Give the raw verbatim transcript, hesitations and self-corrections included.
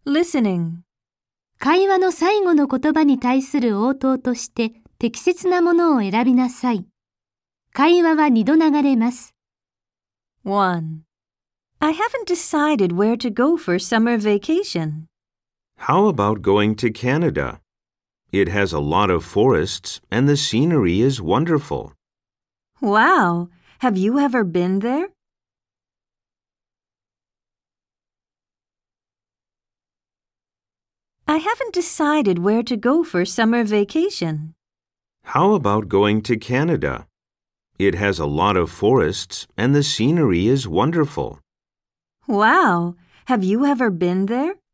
Listening. 会話の最後の言葉に対する応答として適切なものを選びなさい。会話は二度流れます。 one. I haven't decided where to go for summer vacation. How about going to Canada? It has a lot of forests and the scenery is wonderful. Wow! Have you ever been there? I haven't decided where to go for summer vacation. How about going to Canada? It has a lot of forests and the scenery is wonderful. Wow! Have you ever been there?